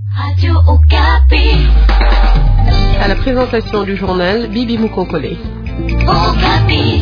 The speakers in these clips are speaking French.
Radio Okapi. À la présentation du journal, Bibi Moukokole. Okapi.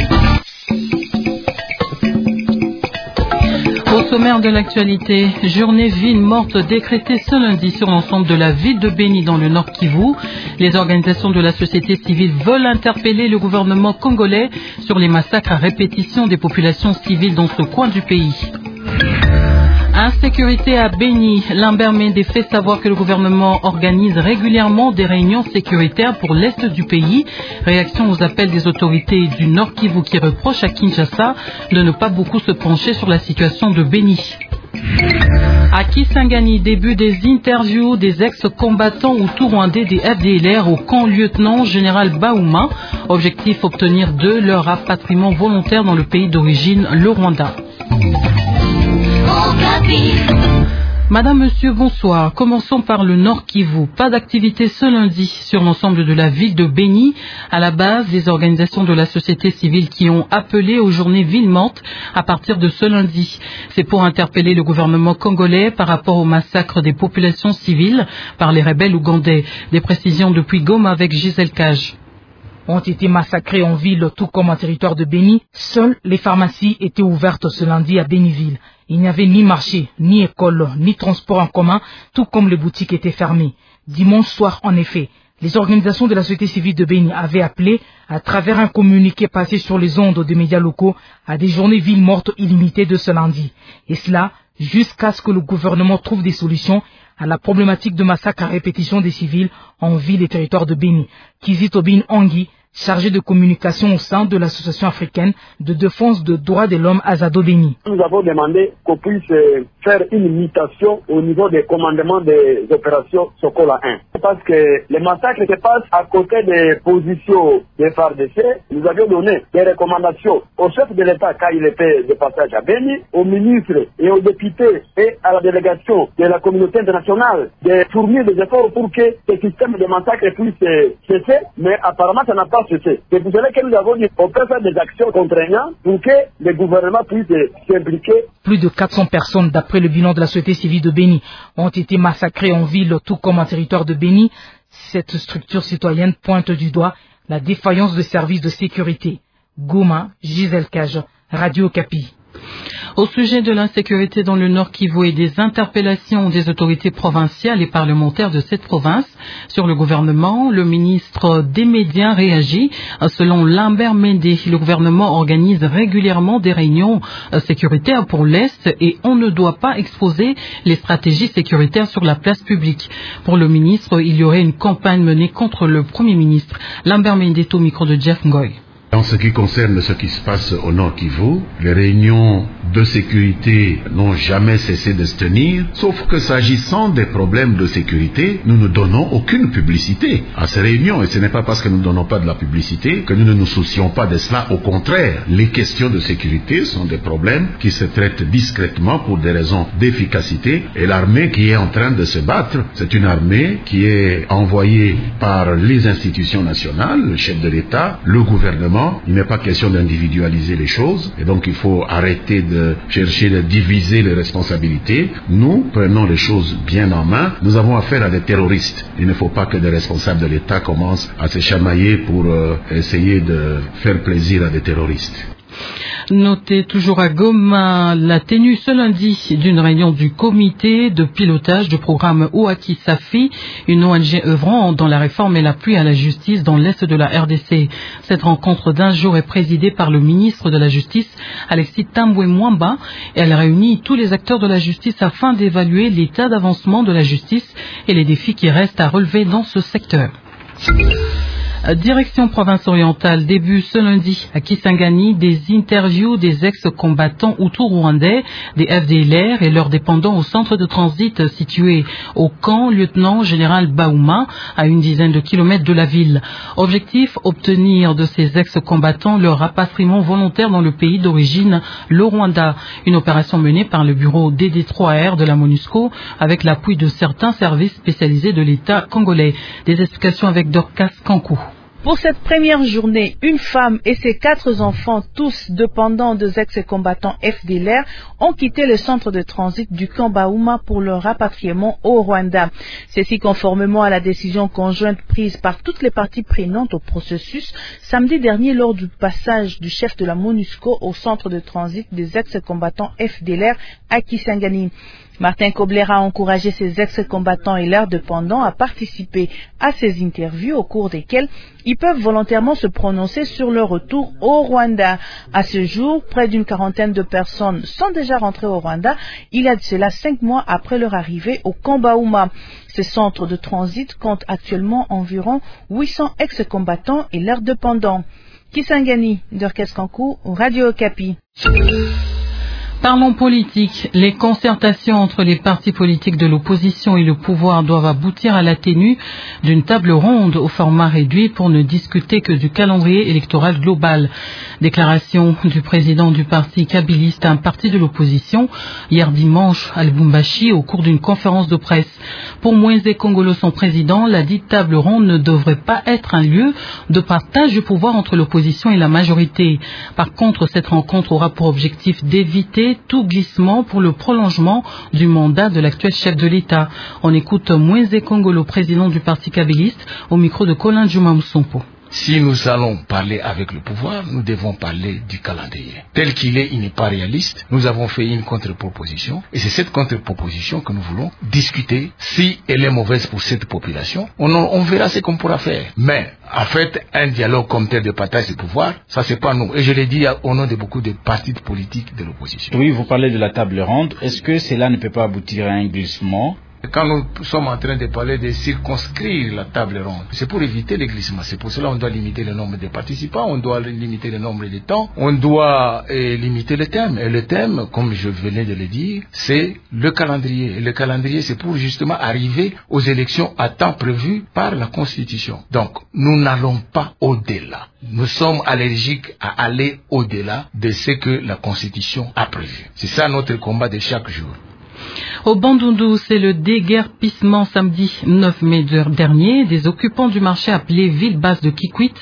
Au sommaire de l'actualité, journée ville morte décrétée ce lundi sur l'ensemble de la ville de Béni dans le Nord Kivu. Les organisations de la société civile veulent interpeller le gouvernement congolais sur les massacres à répétition des populations civiles dans ce coin du pays. Insécurité à Béni, Lambert Mende fait savoir que le gouvernement organise régulièrement des réunions sécuritaires pour l'est du pays. Réaction aux appels des autorités du Nord Kivu qui reprochent à Kinshasa de ne pas beaucoup se pencher sur la situation de Béni. À Kisangani, début des interviews des ex-combattants hutus-rwandais des FDLR au camp lieutenant général Baouma. Objectif obtenir de leur rapatriement volontaire dans le pays d'origine, le Rwanda. Madame, monsieur, bonsoir. Commençons par le Nord Kivu. Pas d'activité ce lundi sur l'ensemble de la ville de Béni. À la base, les organisations de la société civile qui ont appelé aux journées ville morte à partir de ce lundi. C'est pour interpeller le gouvernement congolais par rapport au massacre des populations civiles par les rebelles ougandais. Des précisions depuis Goma avec Gisèle Cage. Ont été massacrés en ville tout comme en territoire de Béni. Seules les pharmacies étaient ouvertes ce lundi à Béniville. Il n'y avait ni marché, ni école, ni transport en commun, tout comme les boutiques étaient fermées. Dimanche soir, en effet, les organisations de la société civile de Béni avaient appelé, à travers un communiqué passé sur les ondes des médias locaux, à des journées villes mortes illimitées de ce lundi. Et cela jusqu'à ce que le gouvernement trouve des solutions à la problématique de massacre à répétition des civils en ville et territoire de Béni. Kizitobin Angui, chargé de communication au sein de l'association africaine de défense des droits de l'homme Azado Béni. Nous avons demandé qu'on puisse faire une mutation au niveau des commandements des opérations Sokola 1. Parce que les massacres se passent à côté des positions des FARDC. Nous avions donné des recommandations au chef de l'État quand il était de passage à Béni, aux ministres et aux députés et à la délégation de la communauté internationale de fournir des efforts pour que ce système de massacre puisse cesser. Mais apparemment, ça n'a pas cessé. C'est pour cela que nous avons dit qu'on peut faire des actions contraignantes pour que le gouvernement puisse s'impliquer. Plus de 400 personnes, d'après le bilan de la société civile de Béni, ont été massacrées en ville, tout comme en territoire de Béni. Cette structure citoyenne pointe du doigt la défaillance de services de sécurité. Goma, Gisèle Cage, Radio Okapi. Au sujet de l'insécurité dans le Nord Kivu et des interpellations des autorités provinciales et parlementaires de cette province sur le gouvernement, le ministre des Médias réagit. Selon Lambert Mende, le gouvernement organise régulièrement des réunions sécuritaires pour l'Est et on ne doit pas exposer les stratégies sécuritaires sur la place publique. Pour le ministre, il y aurait une campagne menée contre le Premier ministre. Lambert Mende au micro de Jeff Ngoy. En ce qui concerne ce qui se passe au Nord Kivu, les réunions de sécurité n'ont jamais cessé de se tenir, sauf que s'agissant des problèmes de sécurité, nous ne donnons aucune publicité à ces réunions. Et ce n'est pas parce que nous ne donnons pas de la publicité que nous ne nous soucions pas de cela. Au contraire, les questions de sécurité sont des problèmes qui se traitent discrètement pour des raisons d'efficacité. Et l'armée qui est en train de se battre, c'est une armée qui est envoyée par les institutions nationales, le chef de l'État, le gouvernement. Il n'est pas question d'individualiser les choses et donc il faut arrêter de chercher de diviser les responsabilités. Nous prenons les choses bien en main. Nous avons affaire à des terroristes. Il ne faut pas que des responsables de l'État commencent à se chamailler pour essayer de faire plaisir à des terroristes. Notez toujours à Goma la tenue ce lundi d'une réunion du comité de pilotage du programme Ouaki Safi, une ONG œuvrant dans la réforme et l'appui à la justice dans l'est de la RDC. Cette rencontre d'un jour est présidée par le ministre de la Justice, Alexis Tambwe Mwamba. Elle réunit tous les acteurs de la justice afin d'évaluer l'état d'avancement de la justice et les défis qui restent à relever dans ce secteur. Direction province orientale, début ce lundi à Kisangani, des interviews des ex-combattants hutus-rwandais, des FDLR et leurs dépendants au centre de transit situé au camp lieutenant général Baouma, à une dizaine de kilomètres de la ville. Objectif, obtenir de ces ex-combattants leur rapatriement volontaire dans le pays d'origine, le Rwanda. Une opération menée par le bureau DD3R de la MONUSCO avec l'appui de certains services spécialisés de l'État congolais. Des explications avec Dorcas Kankou. Pour cette première journée, une femme et ses 4 enfants, tous dépendants des ex-combattants FDLR, ont quitté le centre de transit du camp Baouma pour leur rapatriement au Rwanda. Ceci conformément à la décision conjointe prise par toutes les parties prenantes au processus samedi dernier lors du passage du chef de la MONUSCO au centre de transit des ex-combattants FDLR à Kisangani. Martin Kobler a encouragé ses ex-combattants et leurs dépendants à participer à ces interviews au cours desquelles ils peuvent volontairement se prononcer sur leur retour au Rwanda. À ce jour, près d'une 40aine de personnes sont déjà rentrées au Rwanda, il y a de cela 5 mois après leur arrivée au camp Baouma. Ce centre de transit compte actuellement environ 800 ex-combattants et leurs dépendants. Kisangani, Dorcas Kankou, Radio Okapi. Parlons politique. Les concertations entre les partis politiques de l'opposition et le pouvoir doivent aboutir à la tenue d'une table ronde au format réduit pour ne discuter que du calendrier électoral global. Déclaration du président du parti kabiliste, un parti de l'opposition, hier dimanche à Lubumbashi au cours d'une conférence de presse. Pour Moïse Kongolo, son président, la dite table ronde ne devrait pas être un lieu de partage du pouvoir entre l'opposition et la majorité. Par contre, cette rencontre aura pour objectif d'éviter tout glissement pour le prolongement du mandat de l'actuel chef de l'État. On écoute Moïse Kongolo, président du parti kabiliste, au micro de Colin Djouma Moussompo. Si nous allons parler avec le pouvoir, nous devons parler du calendrier. Tel qu'il est, il n'est pas réaliste. Nous avons fait une contre-proposition et c'est cette contre-proposition que nous voulons discuter. Si elle est mauvaise pour cette population, on verra ce qu'on pourra faire. Mais en fait, un dialogue comme tel de partage du pouvoir, ça c'est pas nous. Et je l'ai dit au nom de beaucoup de partis politiques de l'opposition. Oui, vous parlez de la table ronde. Est-ce que cela ne peut pas aboutir à un glissement ? Quand nous sommes en train de parler de circonscrire la table ronde, c'est pour éviter les glissements. C'est pour cela qu'on doit limiter le nombre de participants, on doit limiter le nombre de temps, on doit limiter le thème. Et le thème, comme je venais de le dire, c'est le calendrier. Et le calendrier, c'est pour justement arriver aux élections à temps prévu par la Constitution. Donc, nous n'allons pas au-delà. Nous sommes allergiques à aller au-delà de ce que la Constitution a prévu. C'est ça notre combat de chaque jour. Au Bandundu, c'est le déguerpissement samedi 9 mai dernier des occupants du marché appelé ville basse de Kikwit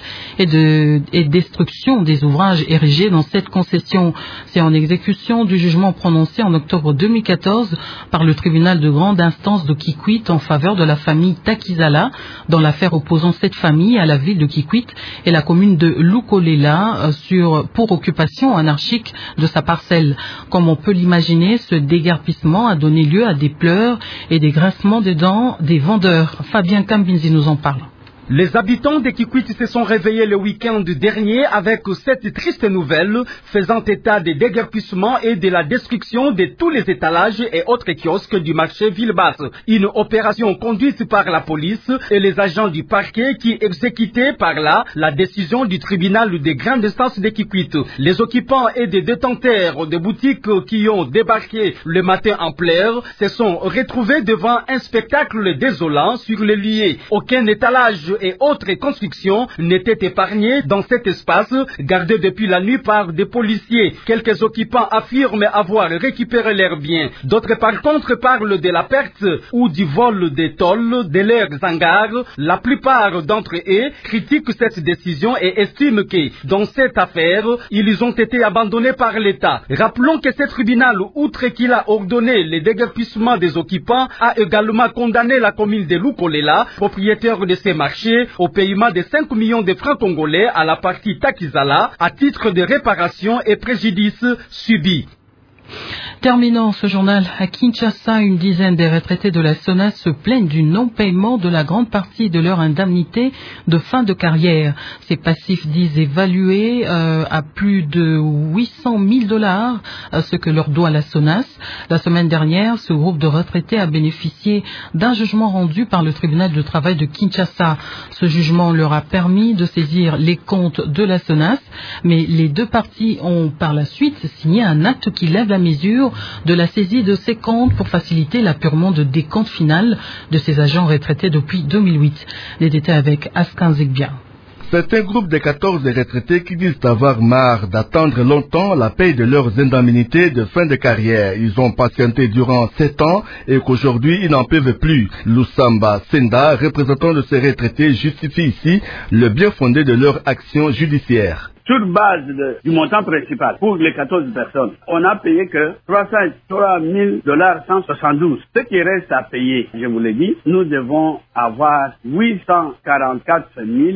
et destruction des ouvrages érigés dans cette concession. C'est en exécution du jugement prononcé en octobre 2014 par le tribunal de grande instance de Kikwit en faveur de la famille Takizala dans l'affaire opposant cette famille à la ville de Kikwit et la commune de Lukolela pour occupation anarchique de sa parcelle. Comme on peut l'imaginer, ce déguerpissement a donné lieu à des pleurs et des grincements des dents des vendeurs. Fabien Kambinzi nous en parle. Les habitants de Kikwit se sont réveillés le week-end dernier avec cette triste nouvelle faisant état des déguerpissements et de la destruction de tous les étalages et autres kiosques du marché Villebasse. Une opération conduite par la police et les agents du parquet qui exécutaient par là la décision du tribunal de grande instance de Kikwit. Les occupants et des détenteurs de boutiques qui ont débarqué le matin en pleurs se sont retrouvés devant un spectacle désolant sur les lieux. Aucun étalage et autres constructions n'étaient épargnées dans cet espace gardé depuis la nuit par des policiers. Quelques occupants affirment avoir récupéré leurs biens. D'autres par contre parlent de la perte ou du vol des tôles de leurs hangars. La plupart d'entre eux critiquent cette décision et estiment que dans cette affaire, ils ont été abandonnés par l'État. Rappelons que ce tribunal, outre qu'il a ordonné le déguerpissement des occupants, a également condamné la commune de Lukolela, propriétaire de ces marchés, au paiement de 5 millions de francs congolais à la partie Takizala à titre de réparation et préjudice subis. Terminant ce journal, à Kinshasa, une dizaine des retraités de la SONAS se plaignent du non-paiement de la grande partie de leur indemnité de fin de carrière. Ces passifs disent évalués à plus de $800,000, ce que leur doit la SONAS. La semaine dernière, ce groupe de retraités a bénéficié d'un jugement rendu par le tribunal de travail de Kinshasa. Ce jugement leur a permis de saisir les comptes de la SONAS, mais les deux parties ont par la suite signé un acte qui lève la mesure de la saisie de ces comptes pour faciliter l'appurement de décompte final de ces agents retraités depuis 2008. Les détails avec Askan Zigbia. Certains groupes de 14 retraités qui disent avoir marre d'attendre longtemps la paye de leurs indemnités de fin de carrière. Ils ont patienté durant 7 ans et qu'aujourd'hui ils n'en peuvent plus. Lusamba Senda, représentant de ces retraités, justifie ici le bien fondé de leur action judiciaire. Sur base du montant principal pour les 14 personnes, on a payé que $303 172. Ce qui reste à payer, je vous l'ai dit, nous devons avoir $844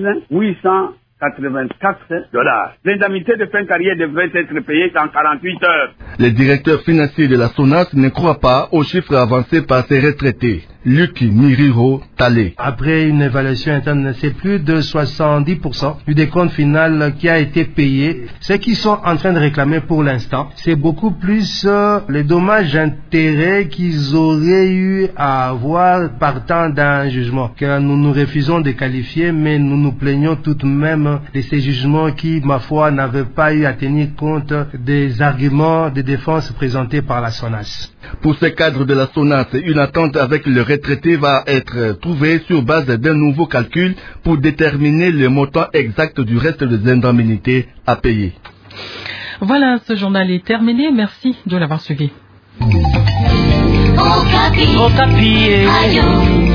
884. L'indemnité de fin de carrière devrait être payée en 48 heures. Le directeur financier de la SONAS ne croit pas aux chiffres avancés par ces retraités. Luki Miriro Talé. Après une évaluation interne, c'est plus de 70% du décompte final qui a été payé. Ce qu'ils sont en train de réclamer pour l'instant, c'est beaucoup plus les dommages intérêts qu'ils auraient eu à avoir partant d'un jugement, que nous nous refusons de qualifier, mais nous nous plaignons tout de même de ces jugements qui, ma foi, n'avaient pas eu à tenir compte des arguments de défense présentés par la SONAS. Pour ce cadre de la SONAS, une attente avec le retraité va être trouvée sur base d'un nouveau calcul pour déterminer le montant exact du reste des indemnités à payer. Voilà, ce journal est terminé. Merci de l'avoir suivi. Okapi.